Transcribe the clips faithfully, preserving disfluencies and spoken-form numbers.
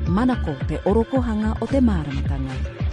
Manako te orokohanga o te māramatanga.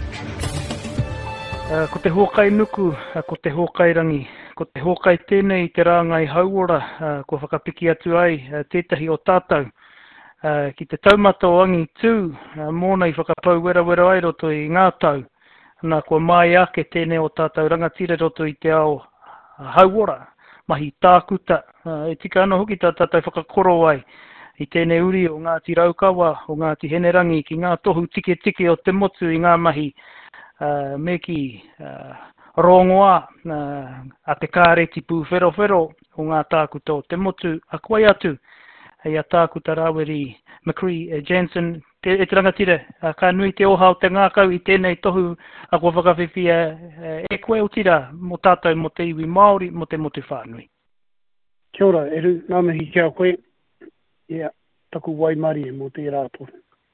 Uh, ko te hokai nuku, uh, ko te hokai rangi, ko te hokai tēnei te rāngai hauora, uh, ko whakapiki atu ai, uh, tētahi o tātou. Uh, ki te taumata o angi tū, uh, mōna i whakapau wera wera ai roto i ngā tau. Nā ko mai ake tēnei o tātou rangatira roto i te ao uh, hauora, mahi tākuta. Uh, e tika ana hoki tā tātou whakakoro ai. I tēnei uri o Ngāti Raukawa, o Ngāti Henerangi, ki ngā tohu tike tike o te motu i ngā mahi uh, me ki uh, rongoa uh, a te kāreti pū whero whero o ngā tākuta o te motu a koe atu. Hei a tākuta Raweri Macri uh, Jansen, te, e te rangatira, uh, ka nui te oha o te ngākau i tēnei tohu a kua whakawhiwhia uh, e koe o tira mo tātou mo te iwi Māori mo te motu whānui. Kia ora, eru, ngā mihi kia koe. Ia, yeah, taku waimari e mo te rātou.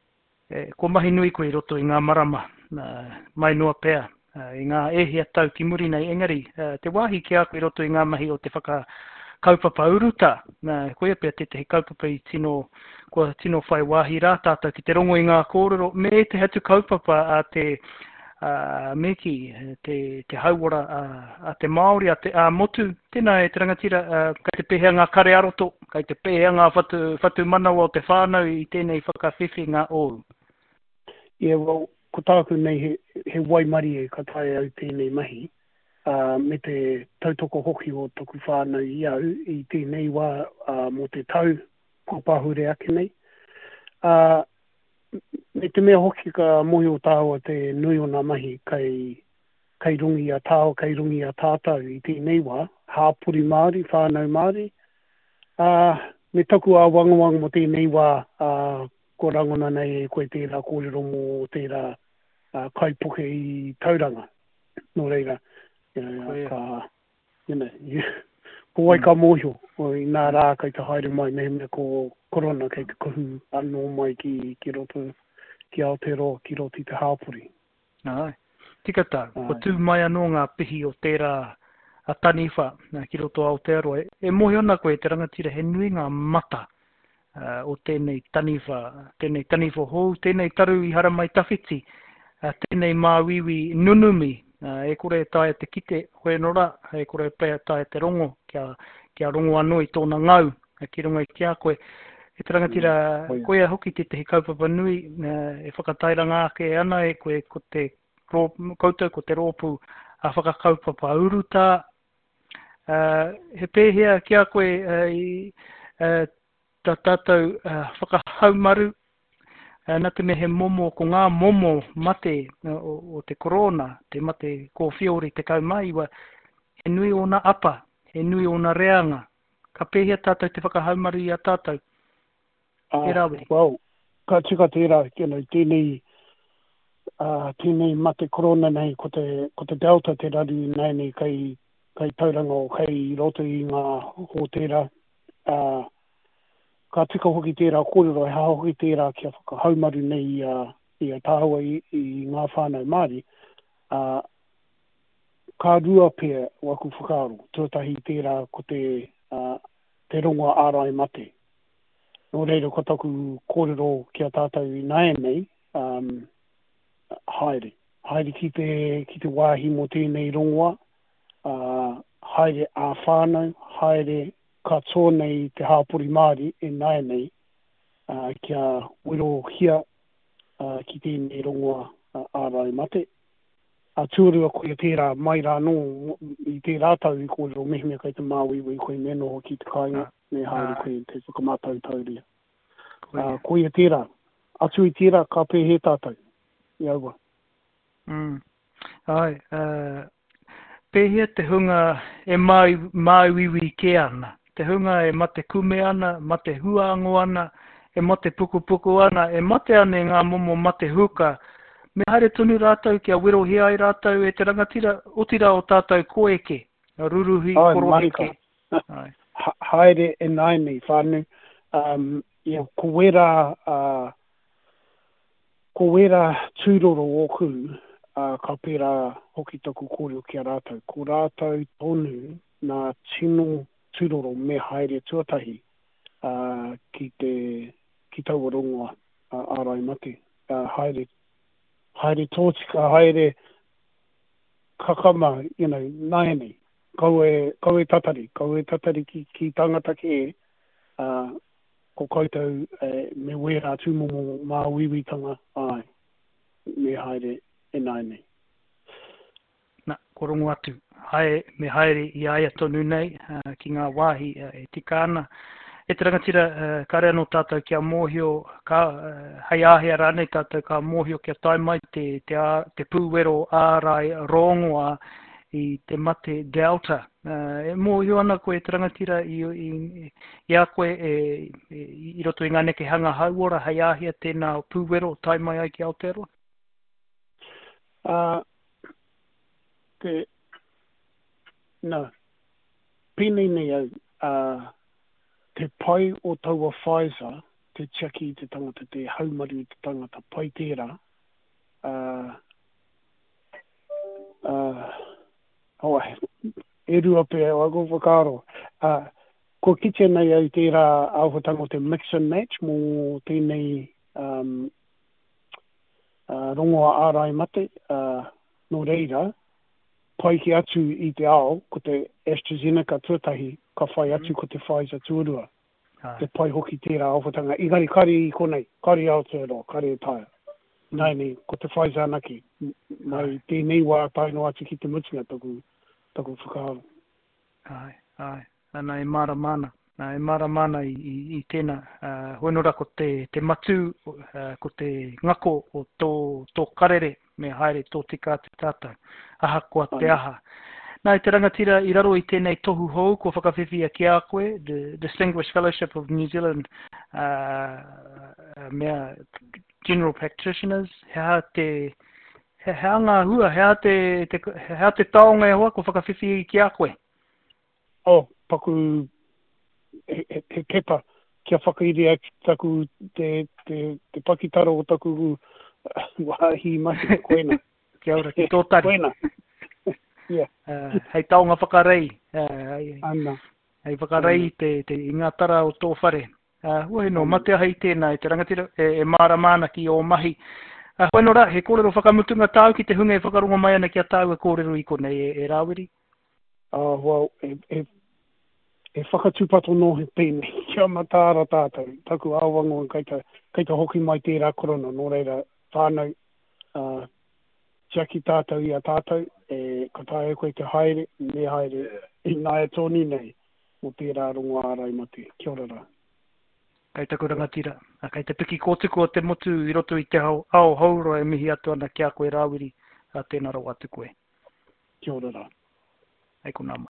E, ko mahi nui koe roto i ngā marama, uh, mai noa pēr, uh, i ngā ehia tau ki muri nei engari. Uh, te wāhi ki a koe roto i ngā mahi o te whaka kaupapa uruta. Uh, koe pēr te te he kaupapa i tino, kua tino whai wāhi rā tātou ki te rongo i ngā kōrero. Me te hatu kaupapa a te uh, meki, te, te hauora uh, a te Māori, a te a motu. Tēnā e te rangatira, uh, kai te pehea ngā kare aroto, kai te pehea ngā whatu, whatu manau o te whānau i tēnei whakawhiwhi ngā ōu. Ia, yeah, well, ko tāku nei he, he waimari e ka tae au tēnei mahi, uh, me te tautoko hoki o toku whānau i au, i tēnei wā uh, mo te tau, ko pahure ake nei. Uh, me te mea hoki ka mohi o tāua te nui o ngā mahi, kai, kai rungi a tāo, kai rungi a tātau i tēnei wā, hāpuri Māori, whānau Māori. Uh, me taku a wangawang mo tēnei wā, uh, ko rangona nei e koe tērā kōrero mō tērā uh, kaipuke i tauranga. Nō reira, you know, oh, yeah. ka, you know, ko wai ka mōhio, o i nā rā kai te haere mai, me me ko korona kei te kuhu anō mai ki, ki roto, ki Aotearoa, ki roti te hāpuri. Ai, tika tau, ko tū mai anō ngā pihi o tērā a taniwha ki roto Aotearoa. E mohi ona koe te rangatira he nui ngā mata uh, o tēnei taniwha, tēnei taniwha hou, tēnei taru i hara mai tawhiti, uh, tēnei māwiwi nunumi, uh, e kore tae te kite hoi nora, e kore pēr tae te rongo, kia, kia rongo anō i tōna ngau, ki runga i kia koe. E te rangatira, mm, koe a hoki te te he kaupapa nui, uh, e whakatairanga ake ana e koe ko te koutou, ko te rōpu a whakakaupapa uruta. Uh, he pēhea kia koe uh, i uh, tā tātou uh, whakahaumaru, uh, nā te me he momo, ko ngā momo mate uh, o, o te korona, te mate ko whiori te kaumaiwa, he nui o nā apa, he nui o nā reanga. Ka pēhea tātou te whakahaumaru i a tātou. Uh, well, ka tika tērā, you know, tēnei, uh, tēnei mate korona nei, ko te, ko te Delta te rari nei nei kai kai tauranga o kai roto i ngā hōtera. Uh, ka tika hoki tērā kōrero, e haha hoki tērā kia whakahaumaru nei i a, i a tāua i, i ngā whānau Māori. Uh, ka rua pēr waku whakaaro, tuatahi tērā ko te, uh, te rongoa ārai mate. Nō reira ko taku kōrero kia tātou i nāia nei, um, haere. Haere ki te, ki te wāhi mo tēnei rongoa, Uh, haere a whānau, haere katoa nei te hāpuri Māori e nāia nei, uh, kia wero hia uh, ki tēnei rongoa uh, ārai mate. A tūrua koe tērā mai rā no i te rātau i kōrero mehmea kai te māwiwi koe meno ki te kāinga, me haere koe te whakamātau tauria. Uh, koe tērā, atu i tērā ka pēhe tātou, i aua. Mm. Ai, uh... pēhea te hunga e mai, mai wiwi ke ana. Te hunga e mate kume ana, mate huango ana, e mate puku puku ana, e mate ane ngā momo mate huka. Me haere tonu rātau kia wero hea ai rātau e te rangatira otira o tātou koeke, ruruhi oh, koroheke. Ha, haere e nai nei whānu. Um, ia, ko wera, uh, ko wera tūroro oku, Uh, ka pērā hoki taku kōreo ki a rātou. Ko rātou tonu nā tino tūroro me haere tuatahi uh, ki te ki taua rongoa uh, ārai mati. Uh, haere, haere tōtika, haere kakama, you know, naene. Kau e, kau e tatari, kau e tatari ki, ki tangata ki e, uh, ko koutou e, me wera tūmomo mā wiwitanga, ai, me haere e naene. Na, korongo atu. Hae, me haere i aia tonu nei, uh, ki ngā wāhi uh, e tika ana. E te rangatira, uh, kare anō tātou kia mōhio, ka, uh, hei āhea rānei tātou ka mōhio kia taimai te, te, a, te pūwero ārai rongoa i te mate Delta. Uh, e mōhio ana koe te rangatira i, i, i a koe e, e, i roto i ngā neke hanga hauora, hei āhea tēnā pūwero taimai ai ki Aotearoa? Uh, te, no, pēnei nei au, uh, te pai o taua Pfizer, te chaki te tangata, te haumaru te tangata, pai tērā, uh, uh, oh, e rua pēr, o ako whakaro, uh, ko kite nei au tērā auwhatanga o te mix and match, mō tēnei um, uh, rongoa ārai mate, uh, no reira, pai ki atu i te ao, ko te AstraZeneca tuatahi, ka whai atu ko te Pfizer tuarua. Ah. Te pai hoki tērā awhatanga. Igari kari i konei, kari Aotearoa, kari e taia. Mm. Nai nei, ko te Pfizer anaki. Mai tēnei wā taino atu ki te mutinga taku, taku whakaaro. Ai, ai. Ana e mara mana. Uh, e mara mana i, i, i tēnā. Uh, Hoenora ko te, te matu, uh, ko te ngako o tō, tō karere, me haere tō tika te tātou. Aha koa te aha. Nā i te rangatira i raro i tēnei tohu hou, ko whakawhiwhia ki a koe, the Distinguished Fellowship of New Zealand uh, uh, mea General Practitioners, hea te, he, hea ngā hua, hea te, te, hea te taonga e hoa, ko whakawhiwhia ki a koe. Oh, paku he, he, he kepa, kia whakairi atu taku te, te, te pakitaro o taku wahi mahi koena. Kia ora, ki tō tari. Koena. Yeah. Uh, hei taonga whakarei. Uh, Ana. Hei whakarei te, te ingatara o tō whare. Uh, Ue no, mate hei tēnā, te rangatira e, e mara mana ki o mahi. Uh, Ue no ra, he kōrero whakamutunga tāu ki te hunga e whakaronga mai ana ki a tāu e kōrero i konei e, e rāwiri? Uh, well, e, e, e whakatupato no he pēne. Kia matāra tātou. Taku awango kei ta, kei ta hoki mai tērā korona. Nō reira, whānau, uh, Jackie tātou i a tātou, e katāia koe te haere, me haere, i nāia tōni nei, o tērā rongo ārai mate. Kia ora rā. Kei taku rangatira. Kei te piki kōtuku o te motu i roto i te hau, au hauro e mihi atu ana kia koe rāwiri, a tēnā rau atu koe. Kia ora rā. Ei ko nā